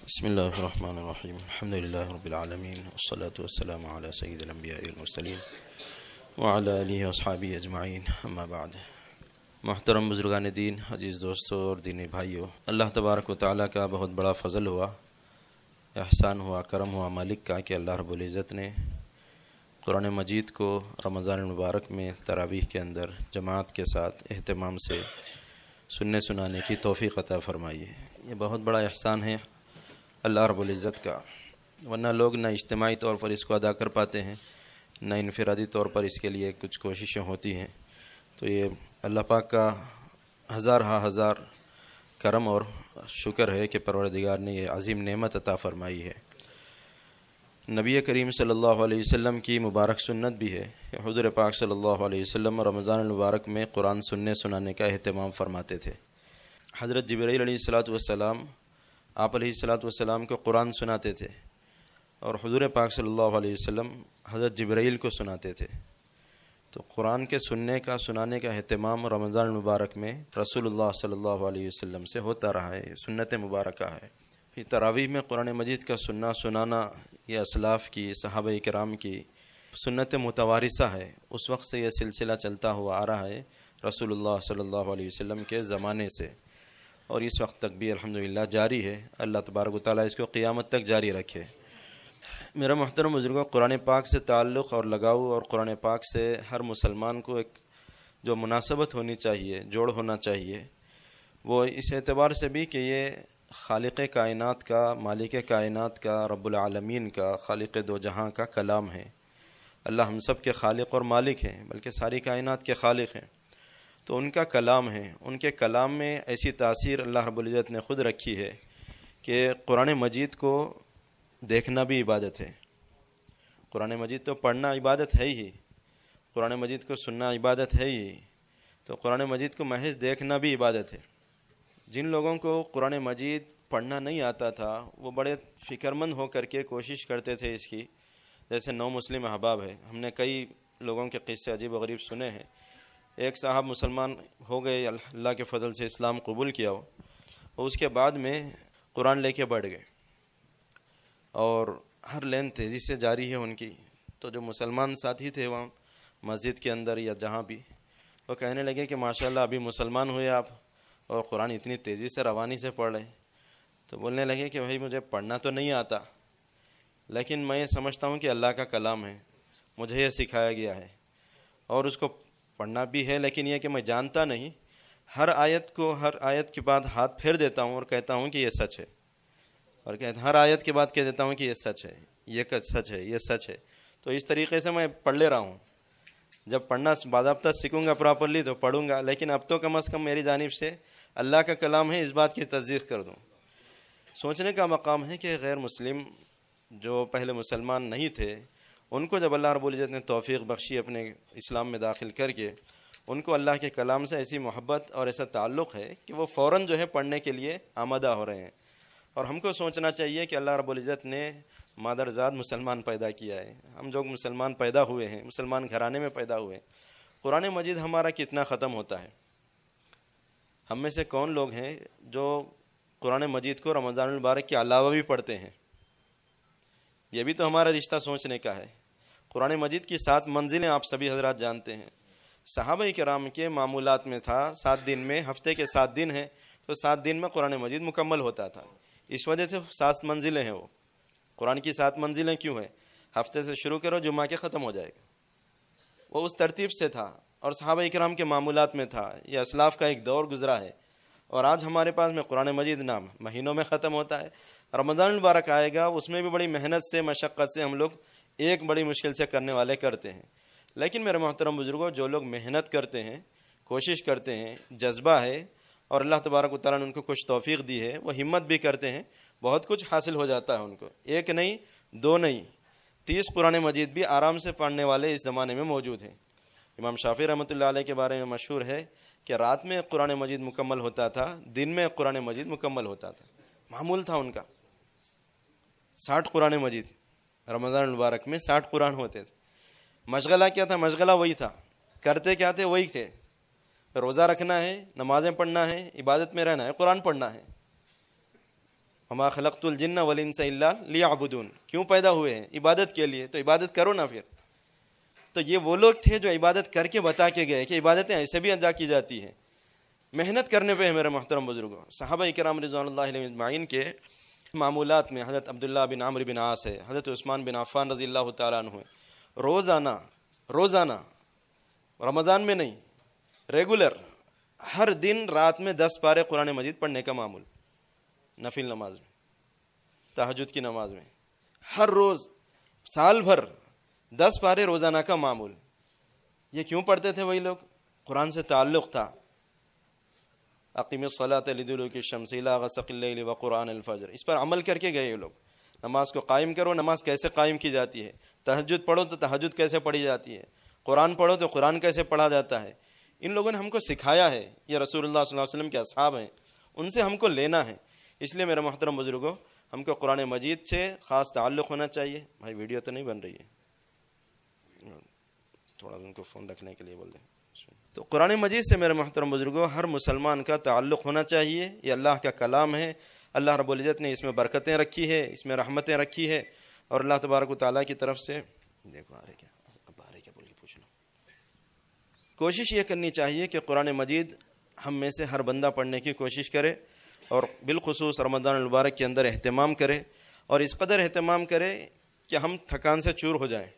بسم اللہ الرحمن الرحیم الحمد للہ رب العالمین والصلاة والسلام علی سید الانبیاء والمرسلین وعلی آلہ واصحابہ اجمعین اما بعد۔ محترم بزرگان دین، عزیز دوستو اور دینی بھائیو، اللہ تبارک و تعالیٰ کا بہت بڑا فضل ہوا، احسان ہوا، کرم ہوا مالک کا کہ اللہ رب العزت نے قرآن مجید کو رمضان المبارک میں تراویح کے اندر جماعت کے ساتھ اہتمام سے سننے سنانے کی توفیق عطا فرمائی ہے۔ یہ بہت بڑا احسان ہے اللہ رب العزت کا، ورنہ لوگ نہ اجتماعی طور پر اس کو ادا کر پاتے ہیں، نہ انفرادی طور پر اس کے لیے کچھ کوششیں ہوتی ہیں۔ تو یہ اللہ پاک کا ہزار کرم اور شکر ہے کہ پروردگار نے یہ عظیم نعمت عطا فرمائی ہے۔ نبی کریم صلی اللہ علیہ وسلم کی مبارک سنت بھی ہے کہ حضور پاک صلی اللہ علیہ وسلم رمضان المبارک میں قرآن سننے سنانے کا اہتمام فرماتے تھے۔ حضرت جبرائیل علیہ الصلاۃ والسلام آپ علیہ الصلاۃ والسلام کو قرآن سناتے تھے، اور حضور پاک صلی اللہ علیہ وسلم حضرت جبرائیل کو سناتے تھے۔ تو قرآن کے سننے کا سنانے کا اہتمام رمضان المبارک میں رسول اللہ صلی اللہ علیہ وسلم سے ہوتا رہا ہے، سنت مبارکہ ہے۔ تراویح میں قرآن مجید کا سنانا یہ اسلاف کی، صحابہ کرام کی سنت متوارثہ ہے، اس وقت سے یہ سلسلہ چلتا ہوا آ رہا ہے رسول اللہ صلی اللہ علیہ وسلم کے زمانے سے، اور اس وقت تک بھی الحمدللہ جاری ہے۔ اللہ تبارک و تعالیٰ اس کو قیامت تک جاری رکھے۔ میرا محترم بزرگوں، قرآن پاک سے تعلق اور لگاؤ اور قرآن پاک سے ہر مسلمان کو ایک جو مناسبت ہونی چاہیے، جوڑ ہونا چاہیے، وہ اس اعتبار سے بھی کہ یہ خالق کائنات کا، مالک کائنات کا، رب العالمین کا، خالق دو جہاں کا کلام ہے۔ اللہ ہم سب کے خالق اور مالک ہیں، بلکہ ساری کائنات کے خالق ہیں، تو ان کا کلام ہے۔ ان کے کلام میں ایسی تاثیر اللہ رب العزت نے خود رکھی ہے کہ قرآن مجید کو دیکھنا بھی عبادت ہے۔ قرآن مجید تو پڑھنا عبادت ہے ہی، قرآن مجید کو سننا عبادت ہے ہی، تو قرآن مجید کو محض دیکھنا بھی عبادت ہے۔ جن لوگوں کو قرآن مجید پڑھنا نہیں آتا تھا، وہ بڑے فکرمند ہو کر کے کوشش کرتے تھے اس کی، جیسے نو مسلم احباب ہے۔ ہم نے کئی لوگوں کے قصے عجیب و غریب سنے ہیں۔ ایک صاحب مسلمان ہو گئے، اللہ کے فضل سے اسلام قبول کیا ہو، اور اس کے بعد میں قرآن لے کے بیٹھ گئے، اور ہر لین تیزی سے جاری ہے ان کی۔ تو جو مسلمان ساتھی تھے وہاں مسجد کے اندر یا جہاں بھی، وہ کہنے لگے کہ ماشاءاللہ ابھی مسلمان ہوئے آپ، اور قرآن اتنی تیزی سے روانی سے پڑھ رہے۔ تو بولنے لگے کہ بھائی مجھے پڑھنا تو نہیں آتا، لیکن میں یہ سمجھتا ہوں کہ اللہ کا کلام ہے، مجھے یہ سکھایا گیا ہے، اور اس کو پڑھنا بھی ہے، لیکن یہ کہ میں جانتا نہیں، ہر آیت کے بعد ہاتھ پھیر دیتا ہوں اور کہتا ہوں کہ یہ سچ ہے، اور ہر آیت کے بعد کہہ دیتا ہوں کہ یہ سچ ہے، یہ سچ ہے، یہ سچ ہے۔ تو اس طریقے سے میں پڑھ لے رہا ہوں۔ جب پڑھنا باضابطہ سیکھوں گا پراپرلی تو پڑھوں گا، لیکن اب تو کم از کم میری جانب سے اللہ کا کلام ہے، اس بات کی تصدیق کر دوں۔ سوچنے کا مقام ہے کہ غیر مسلم جو پہلے مسلمان نہیں تھے، ان کو جب اللہ رب العزت نے توفیق بخشی اپنے اسلام میں داخل کر کے، ان کو اللہ کے کلام سے ایسی محبت اور ایسا تعلق ہے کہ وہ فوراً جو ہے پڑھنے کے لیے آمادہ ہو رہے ہیں۔ اور ہم کو سوچنا چاہیے کہ اللہ رب العزت نے مادرزاد مسلمان پیدا کیا ہے، ہم جو مسلمان پیدا ہوئے ہیں، مسلمان گھرانے میں پیدا ہوئے ہیں، قرآن مجید ہمارا کتنا ختم ہوتا ہے؟ ہم میں سے کون لوگ ہیں جو قرآن مجید کو رمضان المبارک کے علاوہ بھی پڑھتے ہیں؟ یہ بھی تو ہمارا رشتہ سوچنے کا ہے۔ قرآن مجید کی 7 منزلیں آپ سبھی حضرات جانتے ہیں۔ صحابہ کرام کے معمولات میں تھا 7 دن میں، ہفتے کے 7 دن ہیں تو 7 دن میں قرآن مجید مکمل ہوتا تھا۔ اس وجہ سے 7 منزلیں ہیں۔ وہ قرآن کی 7 منزلیں کیوں ہیں؟ ہفتے سے شروع کرو، جمعہ کے ختم ہو جائے گا۔ وہ اس ترتیب سے تھا، اور صحابہ کرام کے معمولات میں تھا۔ یہ اسلاف کا ایک دور گزرا ہے، اور آج ہمارے پاس میں قرآن مجید نام مہینوں میں ختم ہوتا ہے۔ رمضان المبارک آئے گا، اس میں بھی بڑی محنت سے، مشقت سے ہم لوگ ایک بڑی مشکل سے کرنے والے کرتے ہیں۔ لیکن میرے محترم بزرگوں، جو لوگ محنت کرتے ہیں، کوشش کرتے ہیں، جذبہ ہے، اور اللہ تبارک و تعالیٰ نے ان کو کچھ توفیق دی ہے، وہ ہمت بھی کرتے ہیں، بہت کچھ حاصل ہو جاتا ہے ان کو۔ 1 نہیں، 2 نہیں، 30 قرآن مجید بھی آرام سے پڑھنے والے اس زمانے میں موجود ہیں۔ امام شافعی رحمۃ اللہ علیہ کے بارے میں مشہور ہے کہ رات میں قرآن مجید مکمل ہوتا تھا، دن میں قرآن مجید مکمل ہوتا تھا، معمول تھا ان کا۔ 60 قرآن مجید رمضان المبارک میں 60 قرآن ہوتے تھے۔ مشغلہ کیا تھا؟ مشغلہ وہی تھا، کرتے کیا تھے؟ وہی تھے۔ روزہ رکھنا ہے، نمازیں پڑھنا ہے، عبادت میں رہنا ہے، قرآن پڑھنا ہے۔ وما خلقت الجن والانس الا لیعبدون، کیوں پیدا ہوئے ہیں؟ عبادت کے لیے، تو عبادت کرو نا پھر۔ تو یہ وہ لوگ تھے جو عبادت کر کے بتا کے گئے کہ عبادتیں ایسے بھی ادا کی جاتی ہیں، محنت کرنے پہ ہے میرے محترم بزرگوں۔ صحابہ کرام رضوان اللہ علیہم اجمعین کے معمولات میں حضرت عبداللہ بن عمرو بن عاص ہے، حضرت عثمان بن عفان رضی اللہ تعالیٰ عنہ، روزانہ رمضان میں نہیں، ریگولر ہر دن رات میں 10 پارے قرآن مجید پڑھنے کا معمول، نفل نماز میں، تہجد کی نماز میں، ہر روز سال بھر 10 پارے روزانہ کا معمول۔ یہ کیوں پڑھتے تھے وہی لوگ؟ قرآن سے تعلق تھا۔ اقیم الصلاۃ لدلوک الشمس الی غسق اللیل وقرآن الفجر، اس پر عمل کر کے گئے یہ لوگ۔ نماز کو قائم کرو، نماز کیسے قائم کی جاتی ہے، تہجد پڑھو تو تہجد کیسے پڑھی جاتی ہے، قرآن پڑھو تو قرآن کیسے پڑھا جاتا ہے۔ ان لوگوں نے ہم کو سکھایا ہے، یہ رسول اللہ صلی اللہ علیہ وسلم کے اصحاب ہیں، ان سے ہم کو لینا ہے۔ اس لیے میرے محترم بزرگوں، ہم کو قرآن مجید سے خاص تعلق ہونا چاہیے۔ بھائی ویڈیو تو نہیں بن رہی ہے، تھوڑا ان کو فون رکھنے کے لیے بول دیں۔ تو قرآن مجید سے میرے محترم بزرگوں ہر مسلمان کا تعلق ہونا چاہیے۔ یہ اللہ کا کلام ہے، اللہ رب العزت نے اس میں برکتیں رکھی ہے، اس میں رحمتیں رکھی ہے، اور اللہ تبارک و تعالیٰ کی طرف سے دیکھو آ رہے کیا، اب آ رہے کیا بول کے پوچھ لو۔ کوشش یہ کرنی چاہیے کہ قرآن مجید ہم میں سے ہر بندہ پڑھنے کی کوشش کرے، اور بالخصوص رمضان المبارک کے اندر اہتمام کرے، اور اس قدر اہتمام کرے کہ ہم تھکان سے چور ہو جائیں۔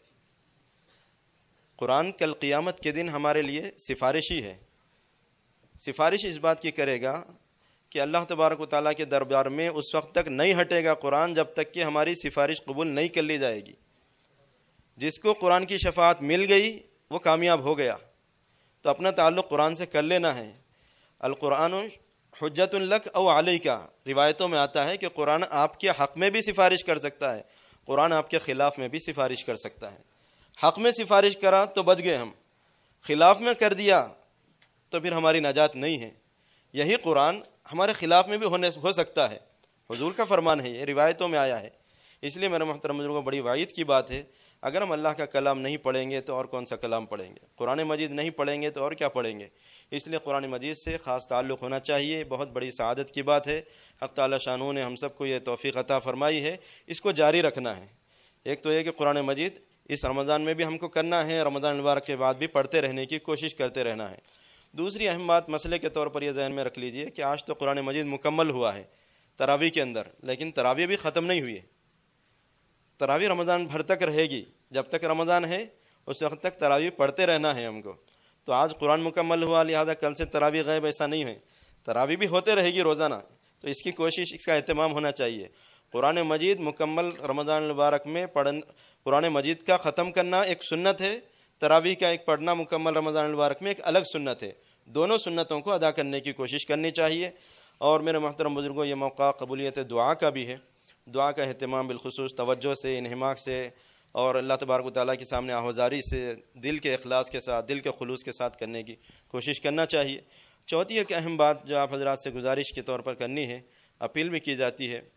قرآن کل قیامت کے دن ہمارے لیے سفارشی ہے۔ سفارش اس بات کی کرے گا کہ اللہ تبارک و تعالیٰ کے دربار میں اس وقت تک نہیں ہٹے گا قرآن جب تک کہ ہماری سفارش قبول نہیں کر لی جائے گی۔ جس کو قرآن کی شفاعت مل گئی وہ کامیاب ہو گیا۔ تو اپنا تعلق قرآن سے کر لینا ہے۔ القرآن حجت لک او علیک، روایتوں میں آتا ہے کہ قرآن آپ کے حق میں بھی سفارش کر سکتا ہے، قرآن آپ کے خلاف میں بھی سفارش کر سکتا ہے۔ حق میں سفارش کرا تو بچ گئے ہم، خلاف میں کر دیا تو پھر ہماری نجات نہیں ہے۔ یہی قرآن ہمارے خلاف میں بھی ہو سکتا ہے، حضور کا فرمان ہے، یہ روایتوں میں آیا ہے۔ اس لیے میرے محترم بزرگوں بڑی وعید کی بات ہے، اگر ہم اللہ کا کلام نہیں پڑھیں گے تو اور کون سا کلام پڑھیں گے؟ قرآن مجید نہیں پڑھیں گے تو اور کیا پڑھیں گے؟ اس لیے قرآن مجید سے خاص تعلق ہونا چاہیے، بہت بڑی سعادت کی بات ہے۔ حق تعالیٰ شانہ نے ہم سب کو یہ توفیق عطا فرمائی ہے، اس کو جاری رکھنا ہے۔ ایک تو یہ کہ قرآن مجید اس رمضان میں بھی ہم کو کرنا ہے، رمضان المبارک کے بعد بھی پڑھتے رہنے کی کوشش کرتے رہنا ہے۔ دوسری اہم بات مسئلے کے طور پر یہ ذہن میں رکھ لیجئے کہ آج تو قرآن مجید مکمل ہوا ہے تراویح کے اندر، لیکن تراویح بھی ختم نہیں ہوئی ہے۔ تراویح رمضان بھر تک رہے گی، جب تک رمضان ہے اس وقت تک تراویح پڑھتے رہنا ہے ہم کو۔ تو آج قرآن مکمل ہوا لہذا کل سے تراویح غائب، ایسا نہیں ہے، تراویح بھی ہوتے رہے گی روزانہ۔ تو اس کی کوشش، اس کا اہتمام ہونا چاہیے۔ قرآن مجید مکمل رمضان المبارک میں قرآن مجید کا ختم کرنا ایک سنت ہے، تراویح کا ایک پڑھنا مکمل رمضان المبارک میں ایک الگ سنت ہے۔ دونوں سنتوں کو ادا کرنے کی کوشش کرنی چاہیے۔ اور میرے محترم بزرگوں یہ موقع قبولیت دعا کا بھی ہے، دعا کا اہتمام بالخصوص توجہ سے، انہماک سے، اور اللہ تبارک و تعالیٰ کے سامنے آہوزاری سے، دل کے اخلاص کے ساتھ، دل کے خلوص کے ساتھ کرنے کی کوشش کرنا چاہیے۔ چوتھی ایک اہم بات جو آپ حضرات سے گزارش کے طور پر کرنی ہے، اپیل بھی کی جاتی ہے،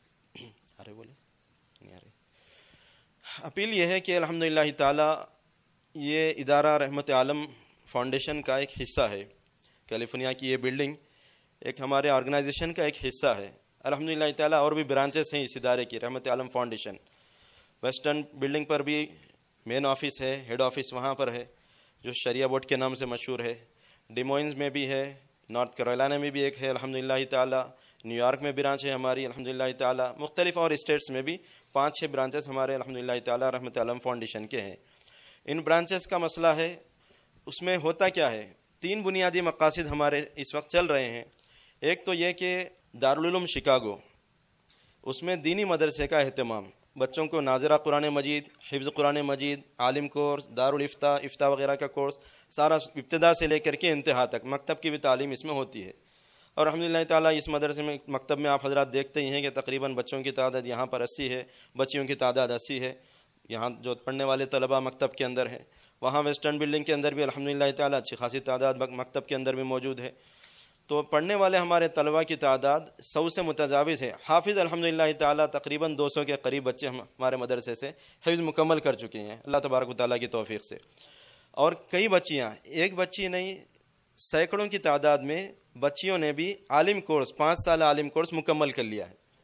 اپیل یہ ہے کہ الحمدللہ تعالیٰ یہ ادارہ رحمت عالم فاؤنڈیشن کا ایک حصہ ہے، کیلیفورنیا کی یہ بلڈنگ ایک ہمارے آرگنائزیشن کا ایک حصہ ہے۔ الحمدللہ تعالیٰ اور بھی برانچز ہیں اس ادارے کی، Rahmat Alam foundation. Western building پر بھی مین آفس ہے، ہیڈ آفس وہاں پر ہے جو شریعہ بورڈ کے نام سے مشہور ہے۔ ڈیموئنز میں بھی ہے، نارتھ کیرولائنا میں بھی ایک ہے الحمدللہ تعالیٰ، نیو یارک میں برانچ ہے ہماری الحمدللہ تعالیٰ، مختلف اور اسٹیٹس میں بھی 5-6 برانچز ہمارے الحمدللہ تعالیٰ رحمت عالم فاؤنڈیشن کے ہیں۔ ان برانچز کا مسئلہ ہے، اس میں ہوتا کیا ہے، 3 بنیادی مقاصد ہمارے اس وقت چل رہے ہیں۔ ایک تو یہ کہ دارالعلوم شکاگو، اس میں دینی مدرسے کا اہتمام، بچوں کو ناظرہ قرآن مجید، حفظ قرآن مجید، عالم کورس، دارالفتہ، افتاء وغیرہ کا کورس، سارا ابتدا سے لے کر کے انتہا تک، مکتب کی بھی تعلیم اس میں ہوتی ہے۔ اور الحمدللہ تعالیٰ اس مدرسے میں، مکتب میں آپ حضرات دیکھتے ہی ہیں کہ تقریباً بچوں کی تعداد یہاں پر 80 ہے، بچیوں کی تعداد 80 ہے، یہاں جو پڑھنے والے طلباء مکتب کے اندر ہیں۔ وہاں ویسٹرن بلڈنگ کے اندر بھی الحمدللہ تعالیٰ اچھی خاصی تعداد مکتب کے اندر بھی موجود ہے۔ تو پڑھنے والے ہمارے طلباء کی تعداد 100 سے متجاوز ہے۔ حافظ الحمدللہ تعالیٰ تقریباً 200 کے قریب بچے ہمارے مدرسے سے حفظ مکمل کر چکے ہیں اللہ تبارک و تعالیٰ کی توفیق سے۔ اور کئی بچیاں، ایک بچی نہیں، سینکڑوں کی تعداد میں بچیوں نے بھی عالم کورس، 5 سال عالم کورس مکمل کر لیا ہے۔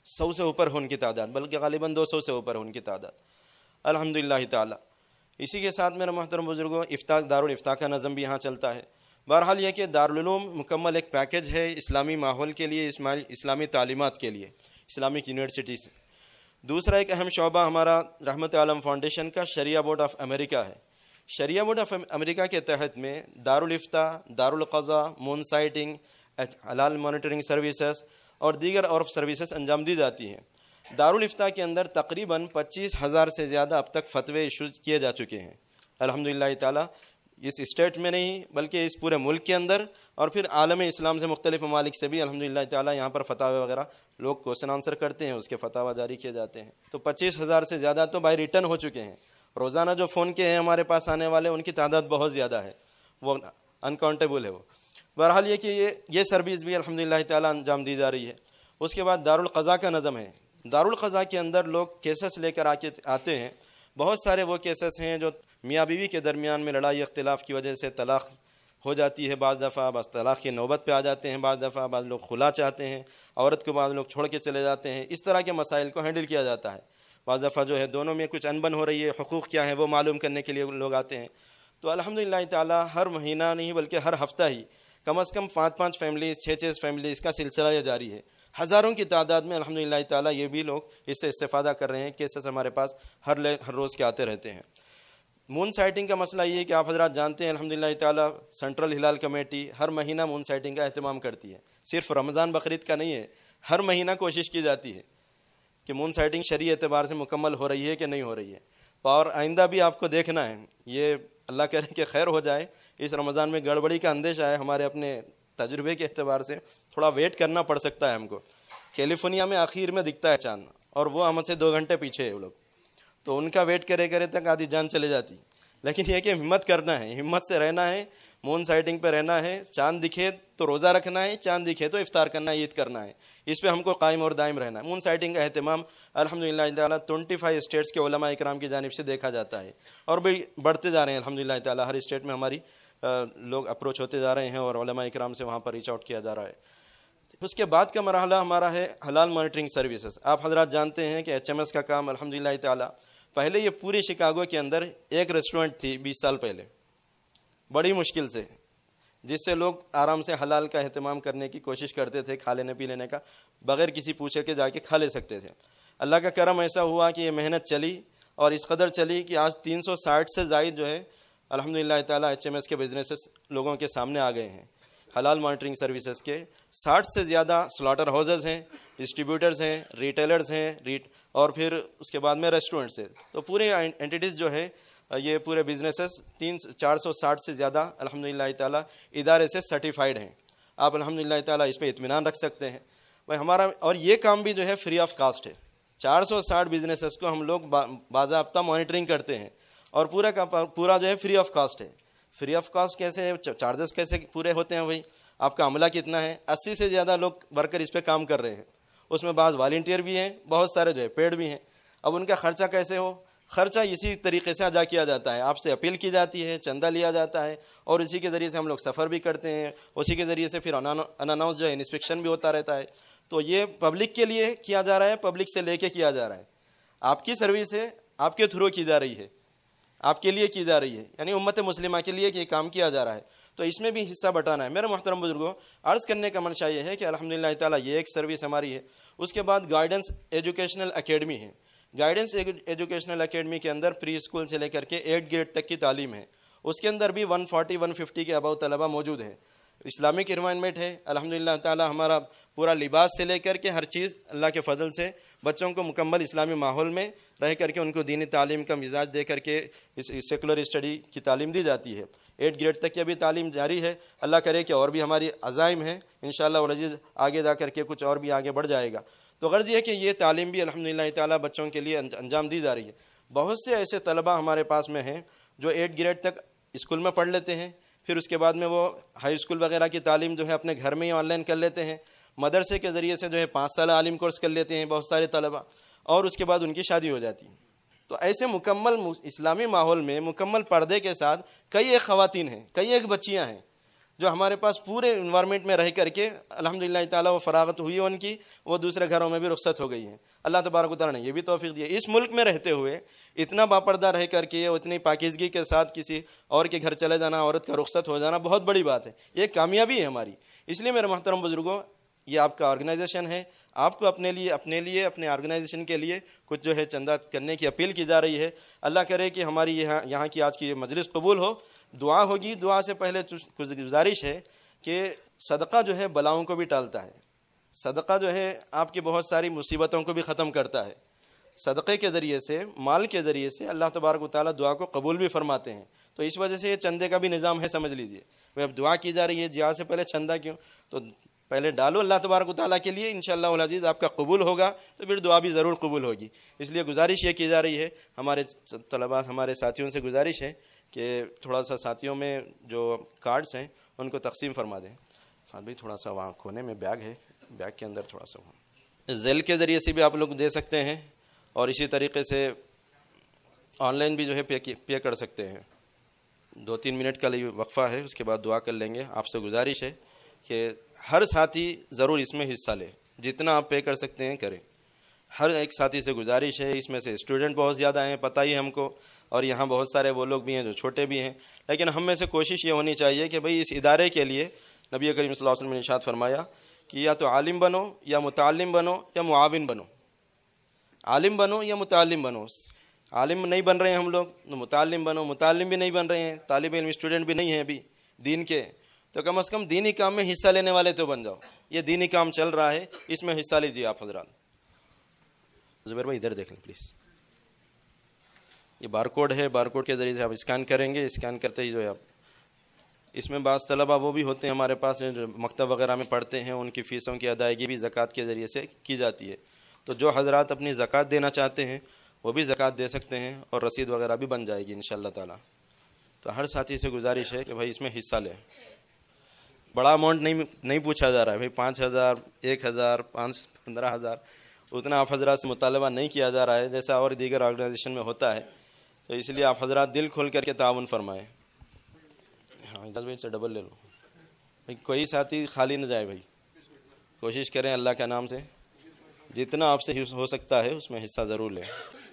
100 سے اوپر ہے ان کی تعداد، بلکہ غالباً 200 سے اوپر ہے ان کی تعداد الحمدللہ تعالی۔ اسی کے ساتھ میرے محترم بزرگوں دارالفتاء کا نظم بھی یہاں چلتا ہے۔ بہرحال یہ کہ دارالعلوم مکمل ایک پیکج ہے اسلامی ماحول کے لیے، اسلامی تعلیمات کے لیے، اسلامک یونیورسٹیز۔ دوسرا ایک اہم شعبہ ہمارا رحمت عالم فاؤنڈیشن کا شریعہ بورڈ آف امریکہ ہے۔ شریعہ بورڈ آف امریکہ کے تحت میں دارالفتاء، دارالقضاء، مون سائٹنگ، حلال مانیٹرنگ سروسز اور دیگر عرف سروسز انجام دی جاتی ہیں۔ دارالفتاء کے اندر تقریباً 25,000 سے زیادہ اب تک فتوے ایشوز کیے جا چکے ہیں الحمدللہ تعالی، اس اسٹیٹ میں نہیں بلکہ اس پورے ملک کے اندر، اور پھر عالم اسلام سے مختلف ممالک سے بھی الحمدللہ تعالی یہاں پر فتاوی وغیرہ لوگ کوشچن آنسر کرتے ہیں، اس کے فتاوی جاری کیے جاتے ہیں۔ تو 25,000 سے زیادہ تو بائی ریٹرن ہو چکے ہیں۔ روزانہ جو فون کے ہیں ہمارے پاس آنے والے، ان کی تعداد بہت زیادہ ہے، وہ انکاؤنٹیبل ہے وہ۔ بہرحال یہ کہ یہ سروس بھی الحمدللہ تعالی انجام دی جا رہی ہے۔ اس کے بعد دارالقضاء کا نظم ہے۔ دارالقضاء کے اندر لوگ کیسز لے کر آتے ہیں، بہت سارے وہ کیسز ہیں جو میاں بیوی کے درمیان میں لڑائی اختلاف کی وجہ سے طلاق ہو جاتی ہے، بعض دفعہ بعض طلاق کی نوبت پہ آ جاتے ہیں، بعض دفعہ بعض لوگ خلا چاہتے ہیں، عورت کو بعض لوگ چھوڑ کے چلے جاتے ہیں، اس طرح کے مسائل کو ہینڈل کیا جاتا ہے۔ بعض دفعہ جو ہے دونوں میں کچھ انبن ہو رہی ہے، حقوق کیا ہیں وہ معلوم کرنے کے لیے لوگ آتے ہیں۔ تو الحمدللہ تعالی ہر مہینہ نہیں بلکہ ہر ہفتہ ہی کم از کم 5 فیملیز 6 فیملیز کا سلسلہ یہ جاری ہے۔ ہزاروں کی تعداد میں الحمدللہ تعالی یہ بھی لوگ اس سے استفادہ کر رہے ہیں، کیسز ہمارے پاس ہر روز کے آتے رہتے ہیں۔ مون سائٹنگ کا مسئلہ یہ ہے کہ آپ حضرات جانتے ہیں الحمدللہ تعالی سینٹرل ہلال کمیٹی ہر مہینہ مون سائٹنگ کا اہتمام کرتی ہے، صرف رمضان بقرعید کا نہیں ہے، ہر مہینہ کوشش کی جاتی ہے کہ مون سائٹنگ شرعی اعتبار سے مکمل ہو رہی ہے کہ نہیں ہو رہی ہے، اور آئندہ بھی آپ کو دیکھنا ہے۔ یہ اللہ کرے کہ خیر ہو جائے، اس رمضان میں گڑبڑی کا اندیشہ ہے، ہمارے اپنے تجربے کے اعتبار سے تھوڑا ویٹ کرنا پڑ سکتا ہے ہم کو۔ کیلیفورنیا میں آخر میں دکھتا ہے چاند، اور وہ ہم سے 2 گھنٹے پیچھے ہے وہ لوگ، تو ان کا ویٹ کرے تک آدھی جان چلے جاتی۔ لیکن یہ کہ ہمت کرنا ہے، ہمت سے رہنا ہے، مون سائٹنگ پہ رہنا ہے، چاند دکھے تو روزہ رکھنا ہے، چاند دکھے تو افطار کرنا ہے، عید کرنا ہے، اس پہ ہم کو قائم اور دائم رہنا ہے۔ مون سائٹنگ کا اہتمام الحمدللہ تعالی 25 اسٹیٹس کے علماء اکرام کی جانب سے دیکھا جاتا ہے، اور بھی بڑھتے جا رہے ہیں الحمدللہ تعالی، ہر اسٹیٹ میں ہماری لوگ اپروچ ہوتے جا رہے ہیں اور علماء اکرام سے وہاں پر ریچ آؤٹ کیا جا رہا ہے۔ اس کے بعد کا مرحلہ ہمارا ہے حلال مانیٹرنگ سروسز۔ آپ حضرات جانتے ہیں کہ HMS کا کام الحمدللہ تعالی پہلے یہ پوری شکاگو کے اندر ایک ریسٹورنٹ تھی 20 سال پہلے، بڑی مشکل سے، جس سے لوگ آرام سے حلال کا اہتمام کرنے کی کوشش کرتے تھے، کھا لینے پی لینے کا بغیر کسی پوچھے کے جا کے کھا لے سکتے تھے۔ اللہ کا کرم ایسا ہوا کہ یہ محنت چلی اور اس قدر چلی کہ آج 360 سے زائد جو ہے الحمدللہ تعالی HMS کے بزنسز لوگوں کے سامنے آ گئے ہیں۔ حلال مانیٹرنگ سروسز کے 60 سے زیادہ سلاٹر ہاؤسز ہیں، ڈسٹریبیوٹرز ہیں، ریٹیلرز ہیں، اور پھر اس کے بعد میں ریسٹورنٹس ہیں۔ تو پورے اینٹیٹیز جو ہے یہ پورے بزنسز 460 سے زیادہ الحمدللہ تعالی ادارے سے سرٹیفائیڈ ہیں۔ آپ الحمدللہ تعالی اس پہ اطمینان رکھ سکتے ہیں بھائی ہمارا، اور یہ کام بھی جو ہے فری آف کاسٹ ہے۔ 460 بزنسز کو ہم لوگ باضابطہ مانیٹرنگ کرتے ہیں، اور پورا کا پورا جو ہے فری آف کاسٹ ہے۔ فری آف کاسٹ کیسے، چارجز کیسے پورے ہوتے ہیں بھائی؟ آپ کا عملہ کتنا ہے؟ 80 سے زیادہ لوگ ورکر اس پہ کام کر رہے ہیں، اس میں بعض والنٹیئر بھی ہیں، بہت سارے جو ہے پیڈ بھی ہیں۔ اب ان کا خرچہ کیسے ہو؟ خرچہ اسی طریقے سے ادا کیا جاتا ہے، آپ سے اپیل کی جاتی ہے، چندہ لیا جاتا ہے، اور اسی کے ذریعے سے ہم لوگ سفر بھی کرتے ہیں، اسی کے ذریعے سے پھر اناؤنس جو ہے انسپیکشن بھی ہوتا رہتا ہے۔ تو یہ پبلک کے لیے کیا جا رہا ہے، پبلک سے لے کے کیا جا رہا ہے، آپ کی سروس ہے، آپ کے تھرو کی جا رہی ہے، آپ کے لیے کی جا رہی ہے، یعنی امت مسلمہ کے لیے یہ کام کیا جا رہا ہے، تو اس میں بھی حصہ بٹانا ہے۔ میرے محترم بزرگوں، عرض کرنے کا منشا یہ ہے کہ الحمدللہ تعالی یہ ایک سروس ہماری ہے۔ اس کے بعد گائیڈنس ایجوکیشنل اکیڈمی ہے۔ گائیڈنس ایجوکیشنل اکیڈمی کے اندر پری اسکول سے لے کر کے 8 گریڈ تک کی تعلیم ہے، اس کے اندر بھی 140-150 کے ابو طلبہ موجود ہیں۔ اسلامک انوائرمنٹ ہے الحمدللہ تعالی، ہمارا پورا لباس سے لے کر کے ہر چیز اللہ کے فضل سے بچوں کو مکمل اسلامی ماحول میں رہ کر کے ان کو دینی تعلیم کا مزاج دے کر کے اس سیکولر اسٹڈی کی تعلیم دی جاتی ہے۔ 8 گریڈ تک کی ابھی تعلیم جاری ہے، اللہ کرے کہ اور بھی ہماری عزائم ہیں انشاءاللہ والعزیز، آگے جا کر کے کچھ اور بھی آگے بڑھ جائے گا۔ تو غرض یہ ہے کہ یہ تعلیم بھی الحمدللہ تعالی بچوں کے لیے انجام دی جا رہی ہے۔ بہت سے ایسے طلبہ ہمارے پاس میں ہیں جو 8 گریڈ تک اسکول میں پڑھ لیتے ہیں، پھر اس کے بعد میں وہ ہائی اسکول وغیرہ کی تعلیم جو ہے اپنے گھر میں ہی آن لائن کر لیتے ہیں، مدرسے کے ذریعے سے جو ہے 5 سالہ عالم کورس کر لیتے ہیں بہت سارے طلبہ، اور اس کے بعد ان کی شادی ہو جاتی ہے۔ تو ایسے مکمل اسلامی ماحول میں مکمل پردے کے ساتھ کئی ایک خواتین ہیں، کئی ایک بچیاں ہیں جو ہمارے پاس پورے انوائرمنٹ میں رہ کر کے الحمدللہ تعالیٰ وہ فراغت ہوئی ان کی، وہ دوسرے گھروں میں بھی رخصت ہو گئی ہیں. اللہ تبارک و تعالیٰ نے یہ بھی توفیق دی. اس ملک میں رہتے ہوئے اتنا باپردہ رہ کر کے اتنی پاکیزگی کے ساتھ کسی اور کے گھر چلے جانا، عورت کا رخصت ہو جانا بہت بڑی بات ہے. یہ کامیابی ہے ہماری. اس لیے میرے محترم بزرگوں، یہ آپ کا آرگنائزیشن ہے، آپ کو اپنے لیے اپنے آرگنائزیشن کے لیے کچھ جو ہے چندہ کرنے کی اپیل کی جا رہی ہے. اللہ کرے کہ ہماری یہاں کی آج کی یہ مجلس قبول ہو. دعا ہوگی. دعا سے پہلے کچھ گزارش ہے کہ صدقہ جو ہے بلاؤں کو بھی ٹالتا ہے. صدقہ جو ہے آپ کی بہت ساری مصیبتوں کو بھی ختم کرتا ہے. صدقے کے ذریعے سے، مال کے ذریعے سے اللہ تبارک و تعالیٰ دعا کو قبول بھی فرماتے ہیں. تو اس وجہ سے یہ چندے کا بھی نظام ہے، سمجھ لیجئے. اب دعا کی جا رہی ہے، جہاد سے پہلے چندہ کیوں؟ تو پہلے ڈالو اللہ تبارک و تعالیٰ کے لیے، انشاءاللہ العزیز آپ کا قبول ہوگا تو پھر دعا بھی ضرور قبول ہوگی. اس لیے گزارش یہ کی جا رہی ہے، ہمارے طلباء، ہمارے ساتھیوں سے گزارش ہے کہ تھوڑا سا ساتھیوں میں جو کارڈز ہیں ان کو تقسیم فرما دیں. فہد بھائی تھوڑا سا وہاں کونے میں بیگ ہے، بیگ کے اندر تھوڑا سا ذیل کے ذریعے سے بھی آپ لوگ دے سکتے ہیں، اور اسی طریقے سے آن لائن بھی جو ہے پے کر سکتے ہیں. 2-3 منٹ کا لیے وقفہ ہے، اس کے بعد دعا کر لیں گے. آپ سے گزارش ہے کہ ہر ساتھی ضرور اس میں حصہ لے، جتنا آپ پے کر سکتے ہیں کریں. ہر ایک ساتھی سے گزارش ہے. اس میں سے اسٹوڈنٹ بہت زیادہ ہیں، پتہ ہی ہم کو، اور یہاں بہت سارے وہ لوگ بھی ہیں جو چھوٹے بھی ہیں. لیکن ہم میں سے کوشش یہ ہونی چاہیے کہ بھئی اس ادارے کے لیے نبی کریم صلی اللہ علیہ وسلم نے ارشاد فرمایا کہ یا تو عالم بنو، یا متعلم بنو، یا معاون بنو. عالم بنو یا متعلم بنو. عالم نہیں بن رہے ہیں ہم لوگ تو متعلم بنو. متعلم بھی نہیں بن رہے ہیں، طالب علم اسٹوڈنٹ بھی نہیں ہیں ابھی دین کے، تو کم از کم دینی کام میں حصہ لینے والے تو بن جاؤ. یہ دینی کام چل رہا ہے، اس میں حصہ لیجیے آپ حضرات. زبیر بھائی ادھر دیکھ لیں پلیز. یہ بار کوڈ ہے، بار کوڈ کے ذریعے سے آپ اسکین کریں گے. اسکین کرتے ہی جو ہے آپ، اس میں بعض طلبہ وہ بھی ہوتے ہیں ہمارے پاس جو مکتب وغیرہ میں پڑھتے ہیں، ان کی فیسوں کی ادائیگی بھی زکوٰۃ کے ذریعے سے کی جاتی ہے. تو جو حضرات اپنی زکوٰۃ دینا چاہتے ہیں وہ بھی زکوٰۃ دے سکتے ہیں، اور رسید وغیرہ بھی بن جائے گی انشاءاللہ تعالیٰ. تو ہر ساتھی سے گزارش ہے کہ بھائی اس میں حصہ لیں. بڑا اماؤنٹ نہیں پوچھا جا رہا ہے بھائی 5,000 1,000 15,000 اتنا آپ حضرات سے مطالبہ نہیں کیا جا رہا ہے جیسا اور دیگر آرگنائزیشن میں ہوتا ہے. تو اس لیے آپ حضرات دل کھول کر کے تعاون فرمائیں. ہاں اجاز بھائی سے ڈبل لے لو بھائی، کوئی ساتھی خالی نہ جائے بھائی. کوشش کریں اللہ کے نام سے جتنا آپ سے ہو سکتا ہے اس میں حصہ ضرور لیں.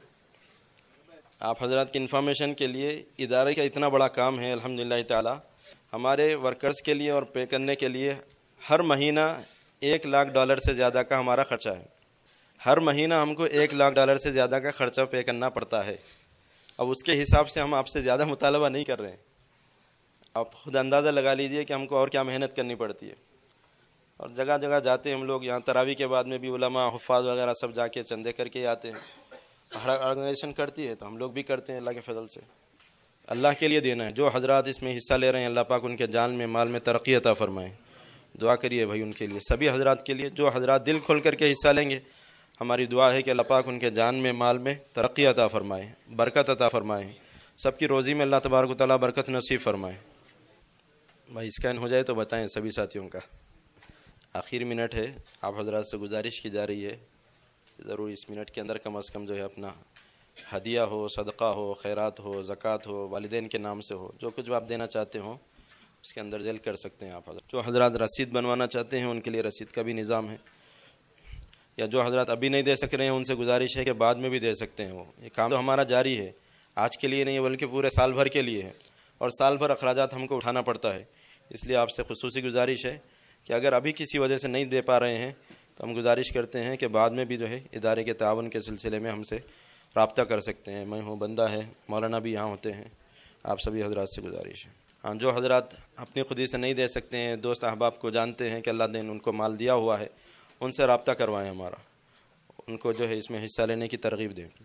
آپ حضرات کی انفارمیشن کے لیے ادارے کا اتنا بڑا کام ہے الحمدللہ تعالی. ہمارے ورکرز کے لیے اور پے کرنے کے لیے ہر مہینہ $1,00,000 سے زیادہ کا ہمارا خرچہ ہے. ہر مہینہ ہم کو $1,00,000 سے زیادہ کا خرچہ پے کرنا پڑتا ہے. اب اس کے حساب سے ہم آپ سے زیادہ مطالبہ نہیں کر رہے ہیں. آپ خود اندازہ لگا لیجئے کہ ہم کو اور کیا محنت کرنی پڑتی ہے. اور جگہ جگہ جاتے ہیں ہم لوگ. یہاں تراویح کے بعد میں بھی علماء، حفاظ وغیرہ سب جا کے چندے کر کے آتے ہیں. ہر آرگنائزیشن کرتی ہے تو ہم لوگ بھی کرتے ہیں. اللہ کے فضل سے اللہ کے لیے دینا ہے. جو حضرات اس میں حصہ لے رہے ہیں اللہ پاک ان کے جان میں، مال میں ترقی عطا فرمائے. دعا کریے بھائی ان کے لیے، سبھی حضرات کے لیے. جو حضرات دل کھول کر کے حصہ لیں گے، ہماری دعا ہے کہ اللہ پاک ان کے جان میں، مال میں ترقی عطا فرمائے، برکت عطا فرمائے. سب کی روزی میں اللہ تبارک و تعالیٰ برکت نصیب فرمائے. بھائی اسکین ہو جائے تو بتائیں سبھی ساتھیوں کا. آخری منٹ ہے، آپ حضرات سے گزارش کی جا رہی ہے ضرور اس منٹ کے اندر کم از کم جو ہے اپنا ہدیہ ہو، صدقہ ہو، خیرات ہو، زکوٰۃ ہو، والدین کے نام سے ہو، جو کچھ آپ دینا چاہتے ہوں اس کے اندر ذیل کر سکتے ہیں آپ حضرات. جو حضرات رسید بنوانا چاہتے ہیں ان کے لیے رسید کا بھی نظام ہے. یا جو حضرات ابھی نہیں دے سک رہے ہیں ان سے گزارش ہے کہ بعد میں بھی دے سکتے ہیں. وہ یہ کام تو ہمارا جاری ہے، آج کے لیے نہیں بلکہ پورے سال بھر کے لیے ہے، اور سال بھر اخراجات ہم کو اٹھانا پڑتا ہے. اس لیے آپ سے خصوصی گزارش ہے کہ اگر ابھی کسی وجہ سے نہیں دے پا رہے ہیں تو ہم گزارش کرتے ہیں کہ بعد میں بھی جو ہے ادارے کے تعاون کے سلسلے میں ہم سے رابطہ کر سکتے ہیں. میں ہوں، بندہ ہے، مولانا بھی یہاں ہوتے ہیں. آپ سبھی حضرات سے گزارش ہے. ہاں جو حضرات اپنی خودی سے نہیں دے سکتے ہیں، دوست احباب کو جانتے ہیں کہ اللہ نے ان کو مال دیا ہوا ہے، ان سے رابطہ کروائیں ہمارا، ان کو جو ہے اس میں حصہ لینے کی ترغیب دیں.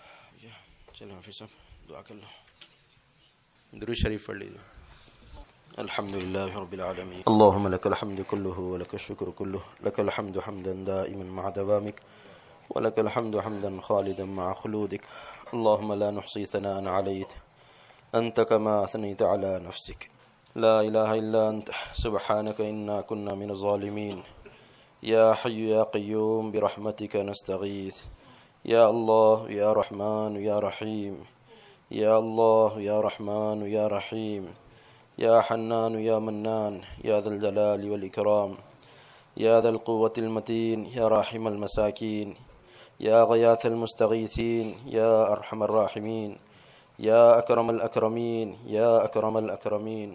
چلو حافظ صاحب دعا کر لو، درود شریف پڑھ لیجیے. الحمد لله رب العالمين اللهم لك الحمد كله ولك الشكر كله لك الحمد حمدا دائما مع دوامك ولك الحمد حمدا خالدا مع خلودك اللهم لا نحصي ثناء عليك أنت كما أثنيت على نفسك لا إله إلا أنت سبحانك إنا كنا من الظالمين يا حي يا قيوم برحمتك نستغيث يا الله يا رحمن يا رحيم يا الله يا رحمن يا رحيم يا حنان يا منان يا ذا الجلال والإكرام يا ذا القوة المتين يا راحم المساكين يا غياث المستغيثين يا أرحم الراحمين يا أكرم الأكرمين يا أكرم الأكرمين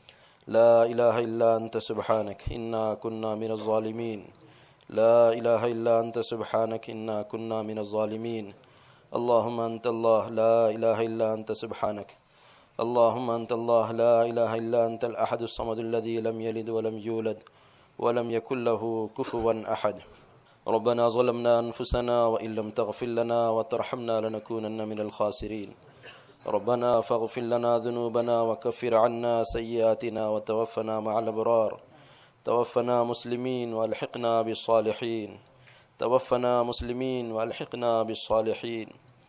لا إله إلا أنت سبحانك إنا كنا من الظالمين لا إله إلا أنت سبحانك إنا كنا من الظالمين اللهم أنت الله لا إله إلا أنت سبحانك اللهم أنت الله لا إله إلا أنت الأحد الصمد الذي لم يلد ولم يولد ولم يكن له كفوا أحد ربنا ظلمنا أنفسنا وإن لم تغفر لنا وترحمنا لنكونن من الخاسرين ربنا فاغفر لنا ذنوبنا وكفر عنا سيئاتنا وتوفنا مع الأبرار توفنا مسلمين والحقنا بالصالحين توفنا مسلمين والحقنا بالصالحين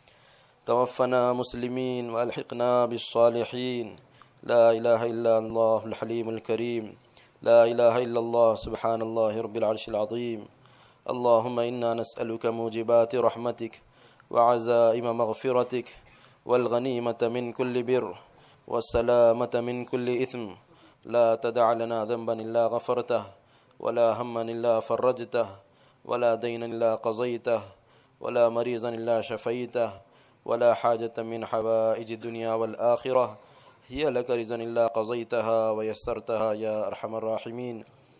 توفنا مسلمين والحقنا بالصالحين لا إله إلا الله الحليم الكريم لا إله إلا الله سبحان الله رب العرش العظيم اللهم إنا نسألك موجبات رحمتك وعزائم مغفرتك والغنيمة من كل بر والسلامة من كل إثم لا تدع لنا ذنبا إلا غفرته ولا هما إلا فرجته ولا دينا إلا قضيته ولا مريضا إلا شفيته ولا حاجة من حوائج الدنيا والآخرة هي لك رضا إلا قضيتها ويسرتها يا أرحم الراحمين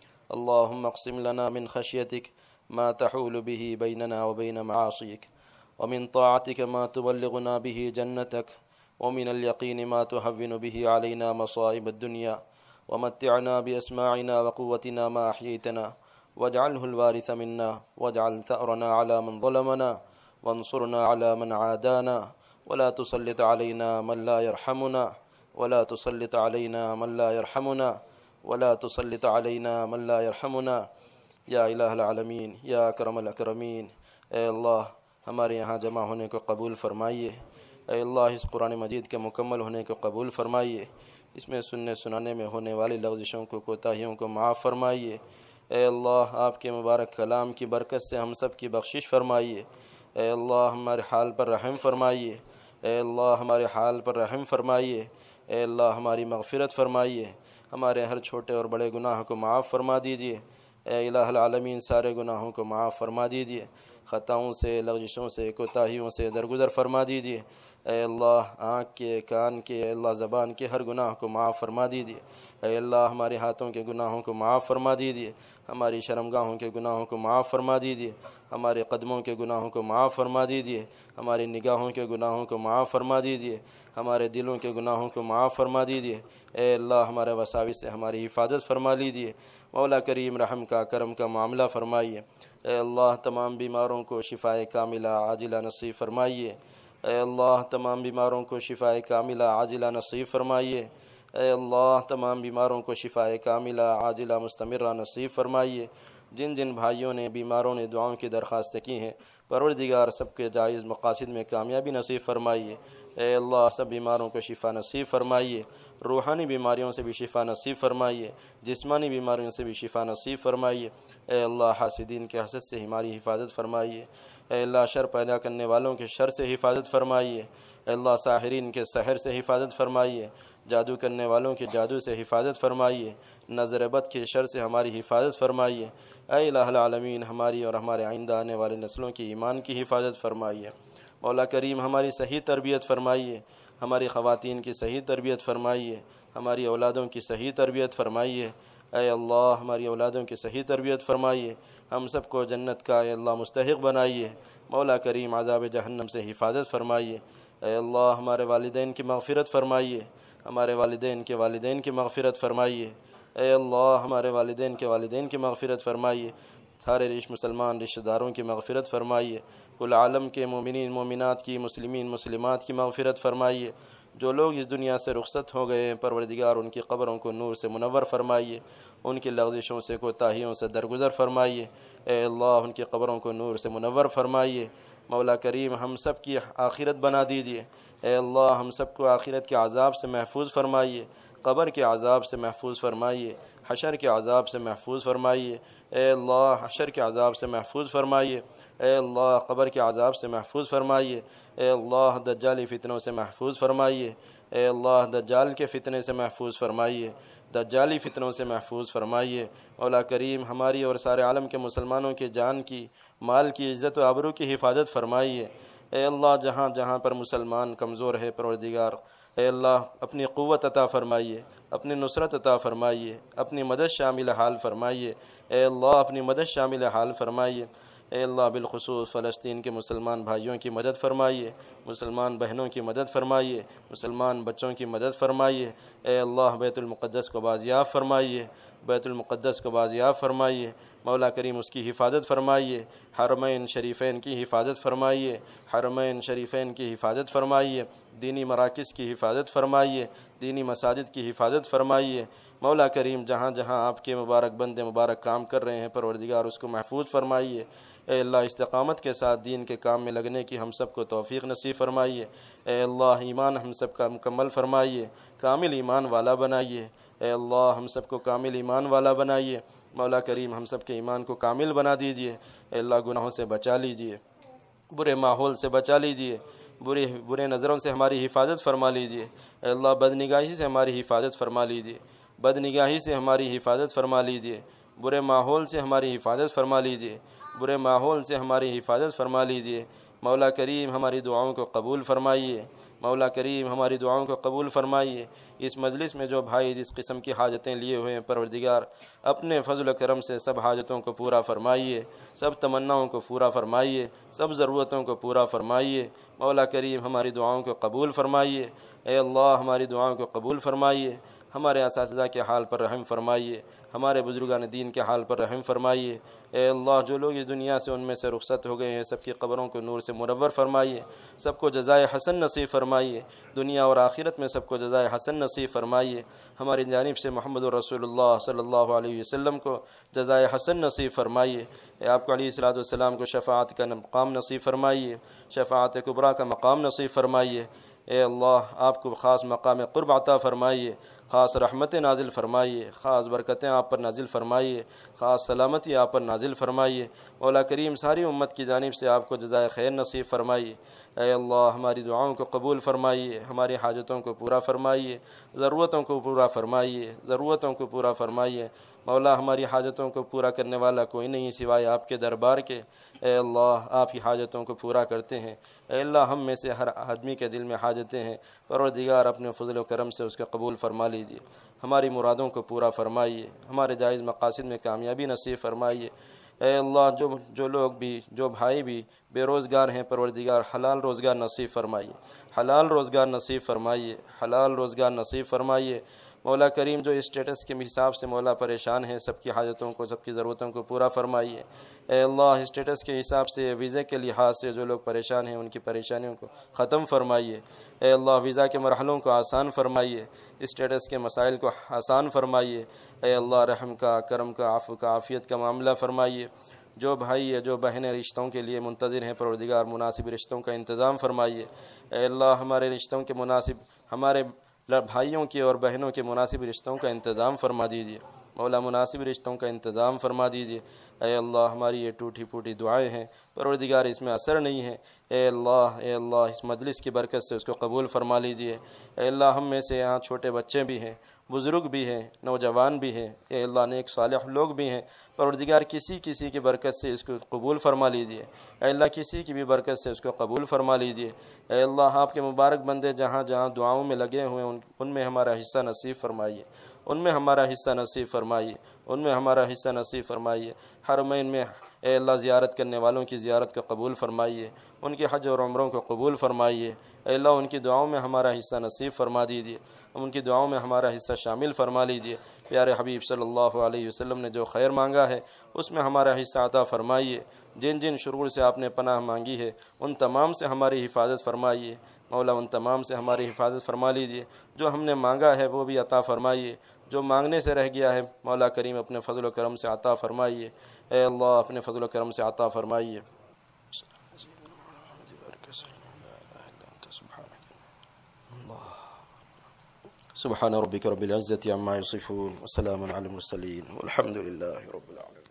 اللهم اقسم لنا من خشيتك ما تحول به بيننا وبين معاصيك ومن طاعتك ما تبلغنا به جنتك ومن اليقين ما تهون به علينا مصائب الدنيا ومتعنا بأسماعنا وقوتنا ما أحييتنا واجعله الوارث منا واجعل ثأرنا على من ظلمنا وانصرنا على من عادانا ولا تسلط علينا من لا يرحمنا ولا تسلط علينا من لا يرحمنا ولا تسلط علينا من لا يرحمنا یا الہ العالمین یا اکرم الاکرمین اے اللہ ہمارے یہاں جمع ہونے کو قبول فرمائیے اے اللہ اس قرآن مجید کے مکمل ہونے کو قبول فرمائیے اس میں سننے سنانے میں ہونے والی لغزشوں کو کوتاہیوں کو معاف فرمائیے اے اللہ آپ کے مبارک کلام کی برکت سے ہم سب کی بخشش فرمائیے اے اللہ ہمارے حال پر رحم فرمائیے اے اللہ ہمارے حال پر رحم فرمائیے اے اللہ ہماری مغفرت فرمائیے ہمارے ہر چھوٹے اور بڑے گناہوں کو معاف فرما دیجیے اے الہ العالمین سارے گناہوں کو معاف فرما دیجیے خطاؤں سے لغزشوں سے کوتاہیوں سے درگزر فرما دیجیے اے اللہ آنکھ کے کان کے اے اللہ زبان کے ہر گناہ کو معاف فرما دیجیے اے اللہ ہمارے ہاتھوں کے گناہوں کو معاف فرما دیجیے ہماری شرمگاہوں کے گناہوں کو معاف فرما دیجیے ہمارے قدموں کے گناہوں کو معاف فرما دیجیے ہماری نگاہوں کے گناہوں کو معاف فرما دیجیے ہمارے دلوں کے گناہوں کو معاف فرما دیجیے اے اللہ ہمارے وساوس سے ہماری حفاظت فرما لیجیے مولا کریم رحم کا کرم کا معاملہ فرمائیے اے اللہ تمام بیماروں کو شفاء کاملہ عاجلہ نصیب فرمائیے اے اللہ تمام بیماروں کو شفاء کاملہ عاجلہ نصیب فرمائیے اے اللہ تمام بیماروں کو شفاء کاملہ عاجلہ مستمرہ نصیب فرمائیے جن جن بھائیوں نے بیماروں نے دعاؤں کی درخواست کی ہیں پروردگار سب کے جائز مقاصد میں کامیابی نصیب فرمائیے اے اللہ سب بیماروں کو شفا نصیب فرمائیے روحانی بیماریوں سے بھی شفا نصیب فرمائیے جسمانی بیماریوں سے بھی شفا نصیب فرمائیے اے اللہ حاسدین کے حسد سے ہماری حفاظت فرمائیے اے اللہ شر پیدا کرنے والوں کے شر سے حفاظت فرمائیے اے اللہ ساحرین کے سحر سے حفاظت فرمائیے جادو کرنے والوں کے جادو سے حفاظت فرمائیے نظر بد کے شر سے ہماری حفاظت فرمائیے اے الہ العالمین ہماری اور ہمارے آئندہ آنے والے نسلوں کی ایمان کی حفاظت فرمائیے مولا کریم ہماری صحیح تربیت فرمائیے ہماری خواتین کی صحیح تربیت فرمائیے ہماری اولادوں کی صحیح تربیت فرمائیے اے اللہ ہماری اولادوں کی صحیح تربیت فرمائیے ہم سب کو جنت کا اے اللہ مستحق بنائیے مولا کریم عذاب جہنم سے حفاظت فرمائیے اے اللہ ہمارے والدین کی مغفرت فرمائیے ہمارے والدین کی مغفرت فرمائیے اے اللہ ہمارے والدین کی مغفرت فرمائیے سارے مسلمان رشتہ داروں کی مغفرت فرمائیے کل عالم کے مومنین مومنات کی مسلمین مسلمات کی مغفرت فرمائیے جو لوگ اس دنیا سے رخصت ہو گئے ہیں پروردگار ان کی قبروں کو نور سے منور فرمائیے ان کی لغزشوں سے کوتاہیوں سے درگزر فرمائیے اے اللہ ان کی قبروں کو نور سے منور فرمائیے مولا کریم ہم سب کی آخرت بنا دیجیے اے اللہ ہم سب کو آخرت کے عذاب سے محفوظ فرمائیے قبر کے عذاب سے محفوظ فرمائیے، حشر کے عذاب سے محفوظ فرمائیے، اے اللہ حشر کے عذاب سے محفوظ فرمائیے، اے اللہ قبر کے عذاب سے محفوظ فرمائیے، اے اللہ دجالی فتنوں سے محفوظ فرمائیے، اے اللہ دجال کے فتنے سے محفوظ فرمائیے، دجالی فتنوں سے محفوظ فرمائیے۔ مولا کریم ہماری اور سارے عالم کے مسلمانوں کی جان کی، مال کی، عزت و آبرو کی حفاظت فرمائیے۔ اے اللہ جہاں جہاں پر مسلمان کمزور ہے پروردگار، اے اللہ اپنی قوت عطا فرمائیے، اپنی نصرت عطا فرمائیے، اپنی مدد شامل حال فرمائیے، اے اللہ اپنی مدد شامل حال فرمائیے۔ اے اللہ بالخصوص فلسطین کے مسلمان بھائیوں کی مدد فرمائیے، مسلمان بہنوں کی مدد فرمائیے، مسلمان بچوں کی مدد فرمائیے۔ اے اللہ بیت المقدس کو بازیاب فرمائیے، بیت المقدس کو بازیاب فرمائیے۔ مولا کریم اس کی حفاظت فرمائیے، حرمین شریفین کی حفاظت فرمائیے، حرمین شریفین کی حفاظت فرمائیے، دینی مراکز کی حفاظت فرمائیے، دینی مساجد کی حفاظت فرمائیے۔ مولا کریم جہاں جہاں آپ کے مبارک بندے مبارک کام کر رہے ہیں پروردگار اس کو محفوظ فرمائیے۔ اے اللہ استقامت کے ساتھ دین کے کام میں لگنے کی ہم سب کو توفیق نصیب فرمائیے۔ اے اللہ ایمان ہم سب کا مکمل فرمائیے، کامل ایمان والا بنائیے۔ اے اللہ ہم سب کو کامل ایمان والا بنائیے۔ مولا کریم ہم سب کے ایمان کو کامل بنا دیجیے۔ اے اللہ گناہوں سے بچا لیجیے، برے ماحول سے بچا لیجیے، برے نظروں سے ہماری حفاظت فرما لیجیے۔ اے اللہ بد نگاہی سے ہماری حفاظت فرما لیجیے، بد نگاہی سے ہماری حفاظت فرما لیجیے، برے ماحول سے ہماری حفاظت فرما لیجیے، برے ماحول سے ہماری حفاظت فرما لیجیے۔ مولا کریم ہماری دعاؤں کو قبول فرمائیے، مولا کریم ہماری دعاؤں کو قبول فرمائیے۔ اس مجلس میں جو بھائی جس قسم کی حاجتیں لیے ہوئے ہیں پروردگار اپنے فضل و کرم سے سب حاجتوں کو پورا فرمائیے، سب تمناؤں کو پورا فرمائیے، سب ضرورتوں کو پورا فرمائیے۔ مولا کریم ہماری دعاؤں کو قبول فرمائیے، اے اللہ ہماری دعاؤں کو قبول فرمائیے۔ ہمارے اساتذہ کے حال پر رحم فرمائیے، ہمارے بزرگان دین کے حال پر رحم فرمائیے۔ اے اللہ جو لوگ اس دنیا سے ان میں سے رخصت ہو گئے ہیں سب کی قبروں کو نور سے منور فرمائیے، سب کو جزائے حسن نصیب فرمائیے، دنیا اور آخرت میں سب کو جزائے حسن نصیب فرمائیے۔ ہماری جانب سے محمد رسول اللہ صلی اللہ علیہ وسلم کو جزائے حسن نصیب فرمائیے۔ اے آپ کو علیہ الصلوۃ والسلام کو شفاعت کا مقام نصیب فرمائیے، شفاعت کبریٰ کا مقام نصیب فرمائیے۔ اے اللہ آپ کو خاص مقام قرب عطا فرمائیے، خاص رحمتیں نازل فرمائیے، خاص برکتیں آپ پر نازل فرمائیے، خاص سلامتی آپ پر نازل فرمائیے۔ مولا کریم ساری امت کی جانب سے آپ کو جزائے خیر نصیب فرمائیے۔ اے اللہ ہماری دعاؤں کو قبول فرمائیے، ہماری حاجتوں کو پورا فرمائیے، ضرورتوں کو پورا فرمائیے، ضرورتوں کو پورا فرمائیے۔ مولا ہماری حاجتوں کو پورا کرنے والا کوئی نہیں سوائے آپ کے دربار کے۔ اے اللہ آپ ہی حاجتوں کو پورا کرتے ہیں۔ اے اللہ ہم میں سے ہر آدمی کے دل میں حاجتیں ہیں، پروردگار اپنے فضل و کرم سے اس کا قبول فرما لیجیے۔ ہماری مرادوں کو پورا فرمائیے، ہمارے جائز مقاصد میں کامیابی نصیب فرمائیے۔ اے اللہ جو لوگ بھی، جو بھائی بھی بے روزگار ہیں پروردگار حلال روزگار نصیب فرمائیے، حلال روزگار نصیب فرمائیے، حلال روزگار نصیب فرمائیے۔ مولا کریم جو اسٹیٹس کے حساب سے مولا پریشان ہیں سب کی حاجتوں کو، سب کی ضرورتوں کو پورا فرمائیے۔ اے اللہ اسٹیٹس کے حساب سے، ویزے کے لحاظ سے جو لوگ پریشان ہیں ان کی پریشانیوں کو ختم فرمائیے۔ اے اللہ ویزا کے مرحلوں کو آسان فرمائیے، اسٹیٹس کے مسائل کو آسان فرمائیے۔ اے اللہ رحم کا، کرم کا، عفو کا، عافیت کا معاملہ فرمائیے۔ جو بھائی ہے، جو بہنیں رشتوں کے لیے منتظر ہیں پروردگار مناسب رشتوں کا انتظام فرمائیے۔ اے اللہ ہمارے رشتوں کے مناسب، ہمارے بھائیوں کے اور بہنوں کے مناسب رشتوں کا انتظام فرما دیجیے۔ مولا مناسب رشتوں کا انتظام فرما دیجیے۔ اے اللہ ہماری یہ ٹوٹی پھوٹی دعائیں ہیں پروردگار اس میں اثر نہیں ہے۔ اے اللہ اس مجلس کی برکت سے اس کو قبول فرما لیجیے۔ اے اللہ ہم میں سے یہاں چھوٹے بچے بھی ہیں، بزرگ بھی ہیں، نوجوان بھی ہیں، اے اللہ نیک صالح لوگ بھی ہیں، پروردگار کسی کی برکت سے اس کو قبول فرما لیجیے۔ اے اللہ کسی کی بھی برکت سے اس کو قبول فرما لیجیے۔ اے اللہ آپ کے مبارک بندے جہاں جہاں دعاؤں میں لگے ہوئے ہیں ان میں ہمارا حصہ نصیب فرمائیے، ان میں ہمارا حصہ نصیب فرمائیے، ان میں ہمارا حصہ نصیب فرمائیے۔ حرمین میں اے اللہ زیارت کرنے والوں کی زیارت کو قبول فرمائیے، ان کے حج اور عمروں کو قبول فرمائیے۔ اے اللہ ان کی دعاؤں میں ہمارا حصہ نصیب فرما دیجیے، ان کی دعاؤں میں ہمارا حصہ شامل فرما لیجیے۔ پیارے حبیب صلی اللہ علیہ وسلم نے جو خیر مانگا ہے اس میں ہمارا حصہ عطا فرمائیے۔ جن جن شرور سے آپ نے پناہ مانگی ہے ان تمام سے ہماری حفاظت فرمائیے۔ مولا ان تمام سے ہماری حفاظت فرما لیجیے۔ جو ہم نے مانگا ہے وہ بھی عطا فرمائیے، جو مانگنے سے رہ گیا ہے مولا کریم اپنے فضل و کرم سے عطا فرمائیے۔ اے اللہ اپنے فضل و کرم سے عطا فرمائیے۔ سبحان ربك رب العزة عما يصفون وسلام على المرسلين والحمد لله رب العالمين.